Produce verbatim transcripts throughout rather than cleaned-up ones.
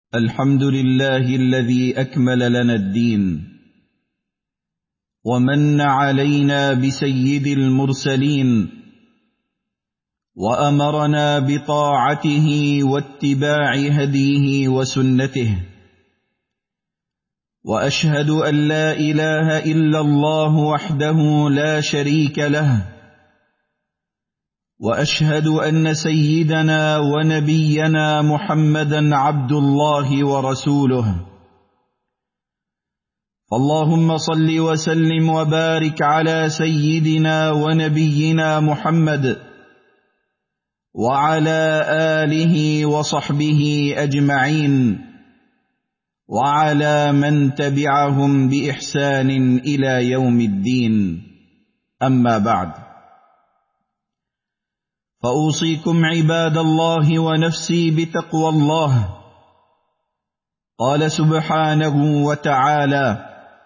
الحمد لله الذي أكمل لنا الدين ومن علينا بسيد المرسلين وأمرنا بطاعته واتباع هديه وسنته، وأشهد أن لا إله إلا الله وحده لا شريك له، وأشهد أن سيدنا ونبينا محمدًا عبد الله ورسوله. فاللهم صل وسلم وبارك على سيدنا ونبينا محمد وعلى آله وصحبه أجمعين، وعلى من تبعهم بإحسان إلى يوم الدين. أما بعد، فأوصيكم عباد الله ونفسي بتقوى الله. قال سبحانه وتعالى: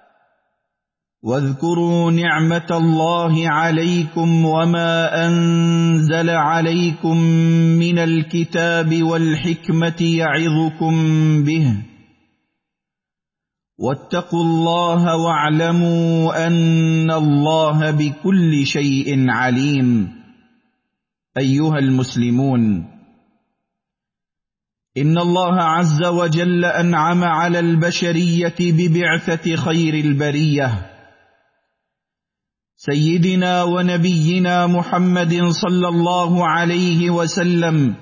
واذكروا نعمة الله عليكم وما أنزل عليكم من الكتاب والحكمة يعظكم به، واتقوا الله واعلموا أن الله بكل شيء عليم. أيها المسلمون، إن الله عز وجل أنعم على البشرية ببعثة خير البرية سيدنا ونبينا محمد صلى الله عليه وسلم،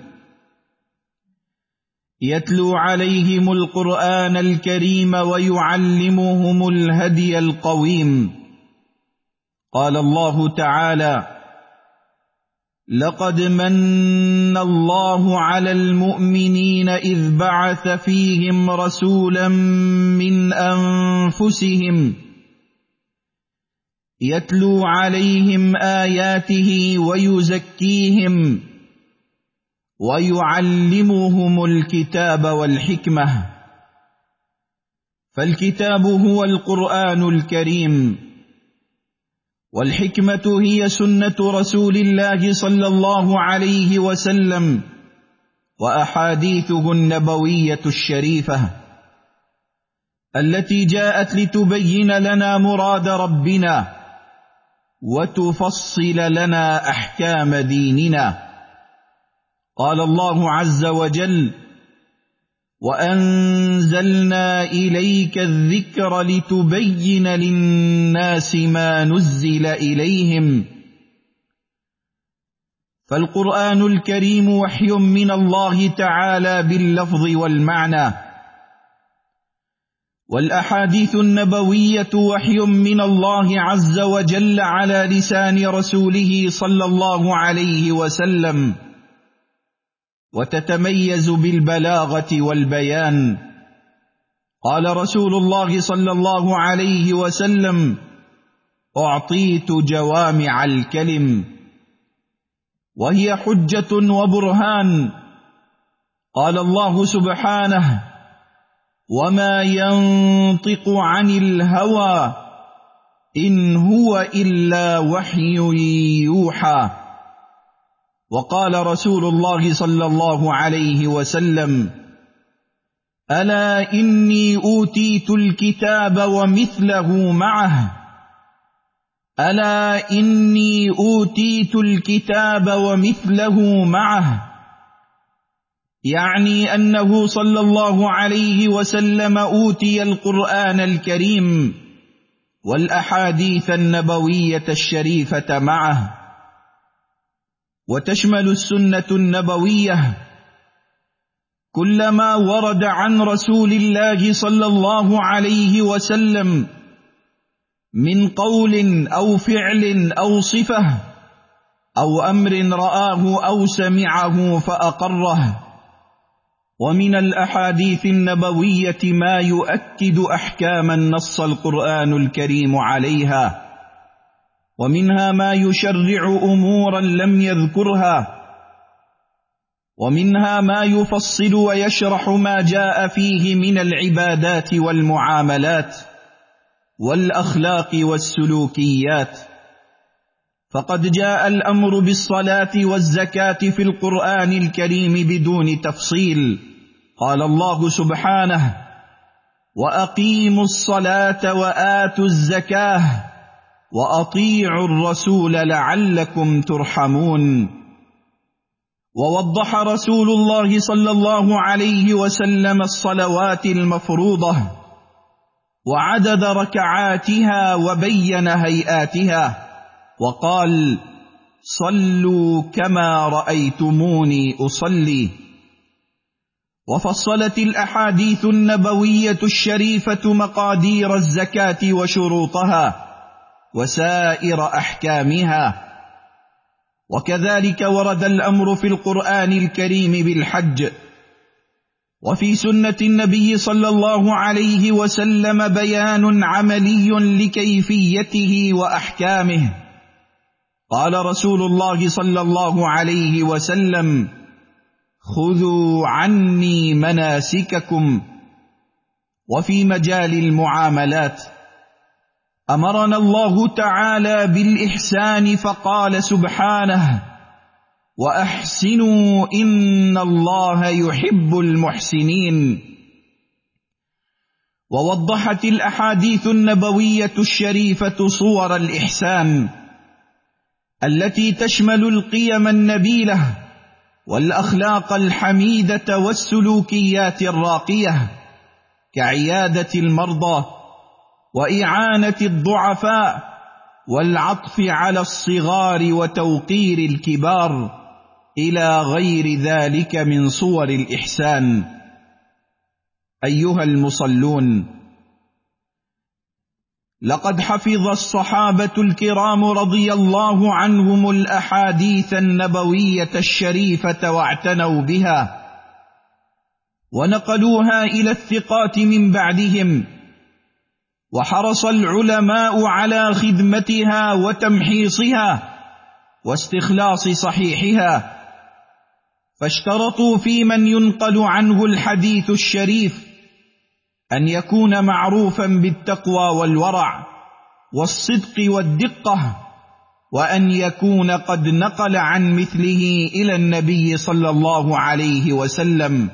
يتلو عليهم القرآن الكريم ويعلمهم الهدي القويم. قال الله تعالى: لقد من الله على المؤمنين إذ بعث فيهم رسولا من أنفسهم يتلو عليهم آياته ويزكيهم ويعلمهم الكتاب والحكمة. فالكتاب هو القرآن الكريم، والحكمة هي سنة رسول الله صلى الله عليه وسلم وأحاديثه النبوية الشريفة التي جاءت لتبين لنا مراد ربنا وتفصل لنا أحكام ديننا. قال الله عز وجل: وأنزلنا إليك الذكر لتبين للناس ما نزل إليهم. فالقرآن الكريم وحي من الله تعالى باللفظ والمعنى، والأحاديث النبوية وحي من الله عز وجل على لسان رسوله صلى الله عليه وسلم، وتتميز بالبلاغة والبيان. قال رسول الله صلى الله عليه وسلم: أعطيت جوامع الكلم، وهي حجة وبرهان. قال الله سبحانه: وما ينطق عن الهوى إن هو إلا وحي يوحى. وقال رسول الله صلى الله عليه وسلم: ألا إني أوتيت الكتاب ومثله معه، ألا إني أوتيت الكتاب ومثله معه، يعني أنه صلى الله عليه وسلم أوتي القرآن الكريم والأحاديث النبوية الشريفة معه. وتشمل السنة النبوية كل ما ورد عن رسول الله صلى الله عليه وسلم من قول أو فعل أو صفة أو أمر رآه أو سمعه فأقره. ومن الأحاديث النبوية ما يؤكد أحكاما نص القرآن الكريم عليها، ومنها ما يشرع أمورا لم يذكرها، ومنها ما يفصل ويشرح ما جاء فيه من العبادات والمعاملات والأخلاق والسلوكيات. فقد جاء الأمر بالصلاة والزكاة في القرآن الكريم بدون تفصيل. قال الله سبحانه: وأقيموا الصلاة وآتوا الزكاة وأطيعوا الرسول لعلكم ترحمون. ووضح رسول الله صلى الله عليه وسلم الصلوات المفروضة وعدد ركعاتها وبين هيئاتها، وقال: صلوا كما رأيتموني أصلي. وفصلت الأحاديث النبوية الشريفة مقادير الزكاة وشروطها وسائر أحكامها، وكذلك ورد الأمر في القرآن الكريم بالحج، وفي سنة النبي صلى الله عليه وسلم بيان عملي لكيفيته وأحكامه. قال رسول الله صلى الله عليه وسلم: خذوا عني مناسككم. وفي مجال المعاملات أمرنا الله تعالى بالإحسان فقال سبحانه: وأحسنوا إن الله يحب المحسنين. ووضحت الأحاديث النبوية الشريفة صور الإحسان التي تشمل القيم النبيلة والأخلاق الحميدة والسلوكيات الراقية، كعيادة المرضى وإعانة الضعفاء والعطف على الصغار وتوقير الكبار إلى غير ذلك من صور الإحسان. أيها المصلون، لقد حفظ الصحابة الكرام رضي الله عنهم الأحاديث النبوية الشريفة واعتنوا بها ونقلوها إلى الثقات من بعدهم، وحرص العلماء على خدمتها وتمحيصها واستخلاص صحيحها، فاشترطوا في من ينقل عنه الحديث الشريف أن يكون معروفا بالتقوى والورع والصدق والدقة، وأن يكون قد نقل عن مثله إلى النبي صلى الله عليه وسلم.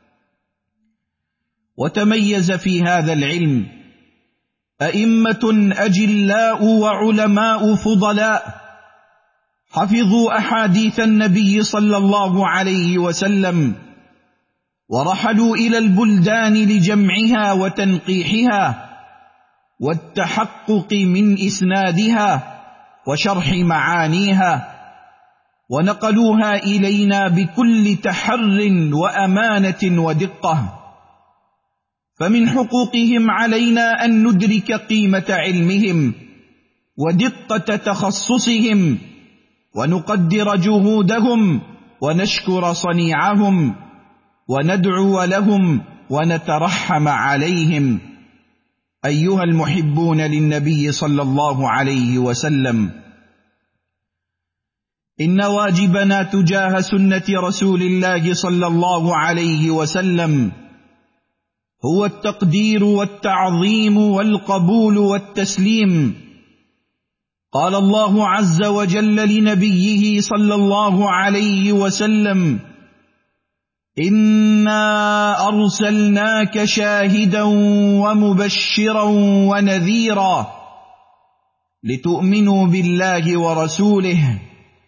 وتميز في هذا العلم أئمة أجلاء وعلماء فضلاء حفظوا أحاديث النبي صلى الله عليه وسلم، ورحلوا إلى البلدان لجمعها وتنقيحها والتحقق من إسنادها وشرح معانيها، ونقلوها إلينا بكل تحر وأمانة ودقة. فمن حقوقهم علينا أن ندرك قيمة علمهم ودقة تخصصهم، ونقدر جهودهم ونشكر صنيعهم وندعو لهم ونترحم عليهم. أيها المحبون للنبي صلى الله عليه وسلم، إن واجبنا تجاه سنة رسول الله صلى الله عليه وسلم هو التقدير والتعظيم والقبول والتسليم. قال الله عز وجل لنبيه صلى الله عليه وسلم: إنا أرسلناك شاهدا ومبشرا ونذيرا لتؤمنوا بالله ورسوله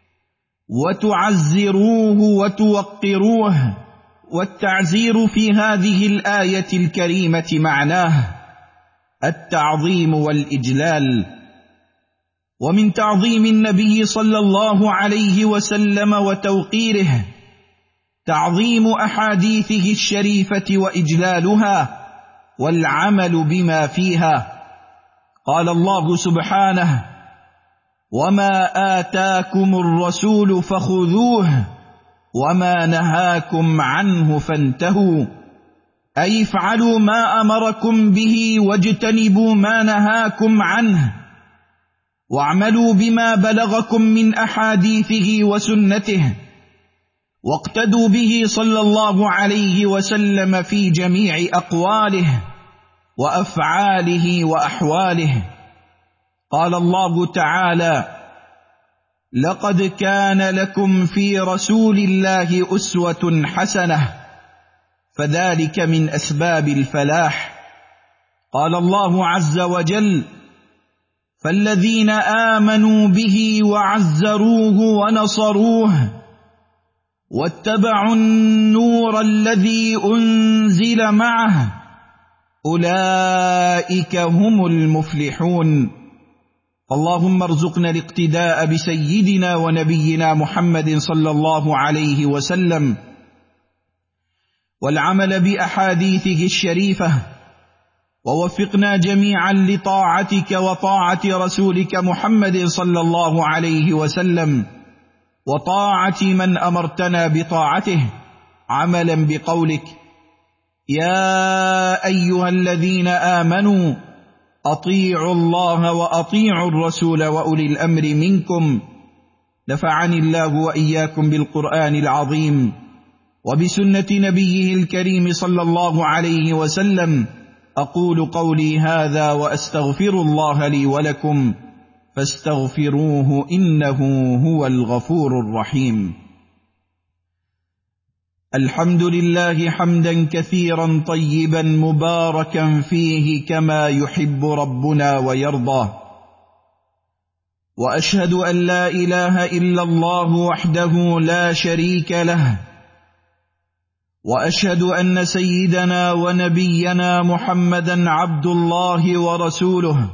وتعزروه وتوقروه. والتعزير في هذه الآية الكريمة معناه التعظيم والإجلال. ومن تعظيم النبي صلى الله عليه وسلم وتوقيره تعظيم أحاديثه الشريفة وإجلالها والعمل بما فيها. قال الله سبحانه: وما آتاكم الرسول فخذوه وما نهاكم عنه فانتهوا، أي افعلوا ما أمركم به واجتنبوا ما نهاكم عنه، واعملوا بما بلغكم من أحاديثه وسنته، واقتدوا به صلى الله عليه وسلم في جميع أقواله وأفعاله وأحواله. قال الله تعالى: لقد كان لكم في رسول الله أسوة حسنة، فذلك من أسباب الفلاح. قال الله عز وجل: فالذين آمنوا به وعزروه ونصروه واتبعوا النور الذي أنزل معه أولئك هم المفلحون. اللهم ارزقنا الاقتداء بسيدنا ونبينا محمد صلى الله عليه وسلم والعمل بأحاديثه الشريفة، ووفقنا جميعا لطاعتك وطاعة رسولك محمد صلى الله عليه وسلم وطاعة من أمرتنا بطاعته عملا بقولك: يا أيها الذين آمنوا أطيعوا الله وأطيعوا الرسول وأولي الأمر منكم. نفعني الله وإياكم بالقرآن العظيم وبسنة نبيه الكريم صلى الله عليه وسلم. أقول قولي هذا وأستغفر الله لي ولكم فاستغفروه إنه هو الغفور الرحيم. الحمد لله حمدا كثيرا طيبا مباركا فيه كما يحب ربنا ويرضى، وأشهد أن لا إله إلا الله وحده لا شريك له، وأشهد أن سيدنا ونبينا محمدا عبد الله ورسوله.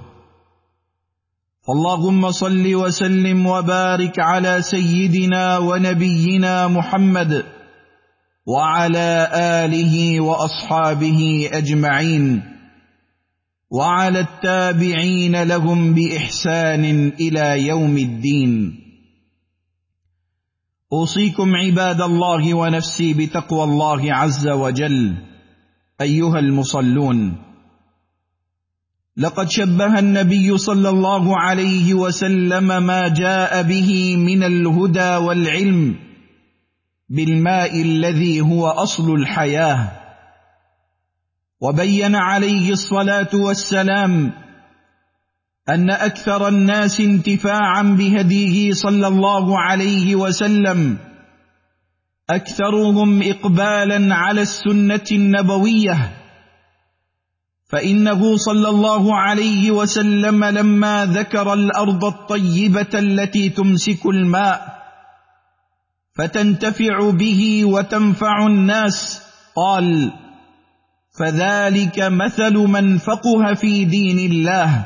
فاللهم صل وسلم وبارك على سيدنا ونبينا محمد وعلى آله وأصحابه أجمعين وعلى التابعين لهم بإحسان إلى يوم الدين. أوصيكم عباد الله ونفسي بتقوى الله عز وجل. أيها المصلون، لقد شبه النبي صلى الله عليه وسلم ما جاء به من الهدى والعلم بالماء الذي هو أصل الحياة، وبين عليه الصلاة والسلام أن أكثر الناس انتفاعا بهديه صلى الله عليه وسلم أكثرهم إقبالا على السنة النبوية، فإنه صلى الله عليه وسلم لما ذكر الأرض الطيبة التي تمسك الماء فتنتفع به وتنفع الناس قال: فذلك مثل من فقه في دين الله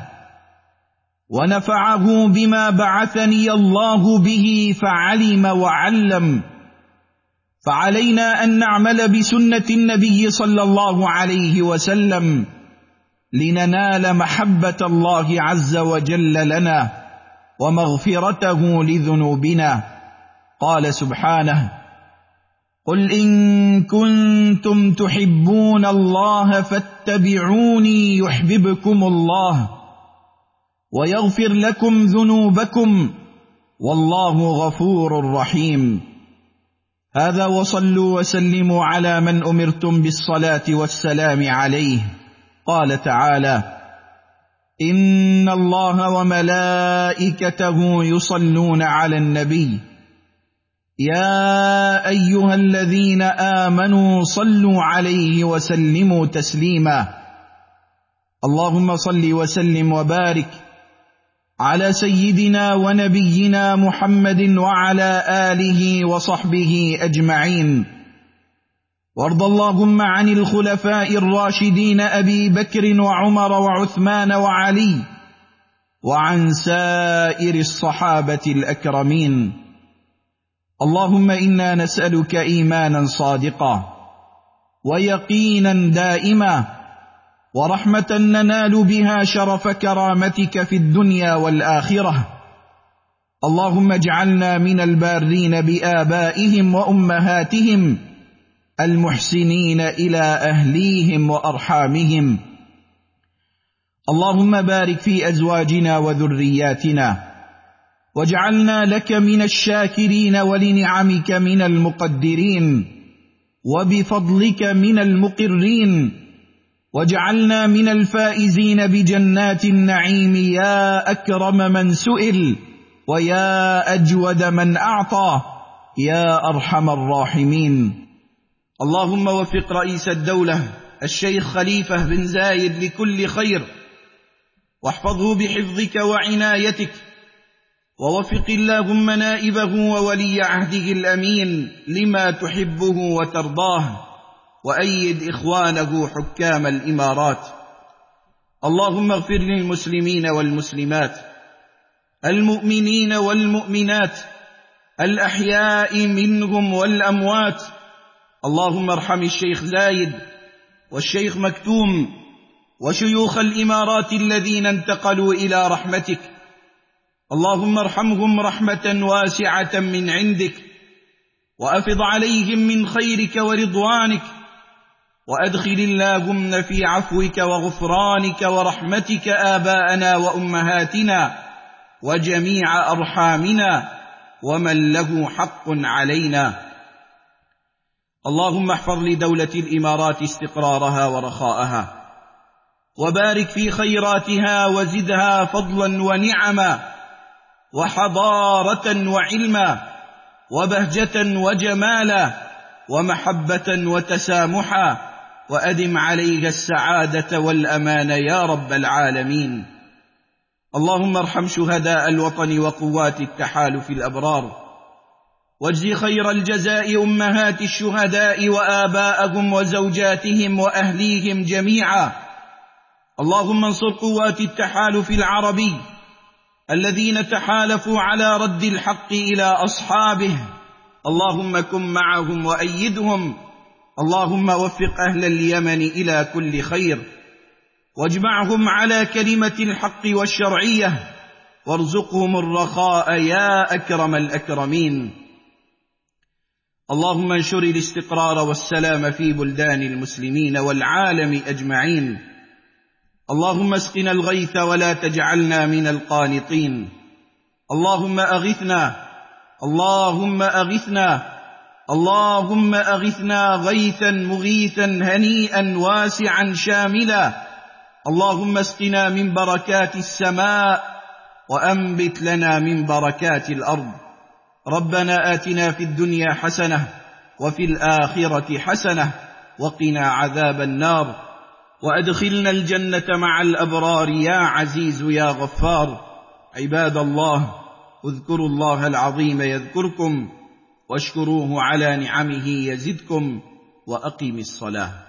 ونفعه بما بعثني الله به فعلم وعلم. فعلينا أن نعمل بسنة النبي صلى الله عليه وسلم لننال محبة الله عز وجل لنا ومغفرته لذنوبنا. قال سبحانه: قل إن كنتم تحبون الله فاتبعوني يحببكم الله ويغفر لكم ذنوبكم والله غفور رحيم. هذا، وصلوا وسلموا على من أمرتم بالصلاة والسلام عليه. قال تعالى: إن الله وملائكته يصلون على النبي يا أيها الذين آمنوا صلوا عليه وسلموا تسليما. اللهم صل وسلم وبارك على سيدنا ونبينا محمد وعلى آله وصحبه أجمعين، وارض اللهم عن الخلفاء الراشدين أبي بكر وعمر وعثمان وعلي وعن سائر الصحابة الأكرمين. اللهم إنا نسألك إيمانا صادقا ويقينا دائما ورحمة ننال بها شرف كرامتك في الدنيا والآخرة. اللهم اجعلنا من البارين بآبائهم وأمهاتهم المحسنين إلى أهليهم وأرحامهم. اللهم بارك في أزواجنا وذرياتنا واجعلنا لك من الشاكرين ولنعمك من المقدرين وبفضلك من المقرين، واجعلنا من الفائزين بجنات النعيم يا أكرم من سئل ويا أجود من أعطى يا أرحم الراحمين. اللهم وفق رئيس الدولة الشيخ خليفة بن زايد لكل خير، واحفظه بحفظك وعنايتك، ووفق اللهم نائبه وولي عهده الأمين لما تحبه وترضاه، وأيد إخوانه حكام الإمارات. اللهم اغفر للمسلمين والمسلمات، المؤمنين والمؤمنات، الأحياء منهم والأموات. اللهم ارحم الشيخ زايد والشيخ مكتوم وشيوخ الإمارات الذين انتقلوا إلى رحمتك. اللهم ارحمهم رحمة واسعة من عندك، وأفض عليهم من خيرك ورضوانك، وأدخل اللهم في عفوك وغفرانك ورحمتك آباءنا وأمهاتنا وجميع أرحامنا ومن له حق علينا. اللهم احفظ لدولة الإمارات استقرارها ورخاءها، وبارك في خيراتها وزدها فضلا ونعما وحضارة وعلما وبهجة وجمالا ومحبة وتسامحا، وأدم عليها السعادة والأمان يا رب العالمين. اللهم ارحم شهداء الوطن وقوات التحالف الأبرار، واجزي خير الجزاء أمهات الشهداء وآباءهم وزوجاتهم وأهليهم جميعا. اللهم انصر قوات التحالف العربي الذين تحالفوا على رد الحق إلى أصحابه. اللهم كن معهم وأيدهم. اللهم وفق أهل اليمن إلى كل خير، واجمعهم على كلمة الحق والشرعية، وارزقهم الرخاء يا أكرم الأكرمين. اللهم انشر الاستقرار والسلام في بلدان المسلمين والعالم أجمعين. اللهم اسقنا الغيث ولا تجعلنا من القانطين. اللهم أغثنا، اللهم أغثنا، اللهم أغثنا غيثا مغيثا هنيئا واسعا شاملا. اللهم اسقنا من بركات السماء، وأنبت لنا من بركات الأرض. ربنا آتنا في الدنيا حسنة وفي الآخرة حسنة وقنا عذاب النار، وأدخلنا الجنة مع الأبرار يا عزيز يا غفار. عباد الله، اذكروا الله العظيم يذكركم، واشكروه على نعمه يزدكم، وأقم الصلاة.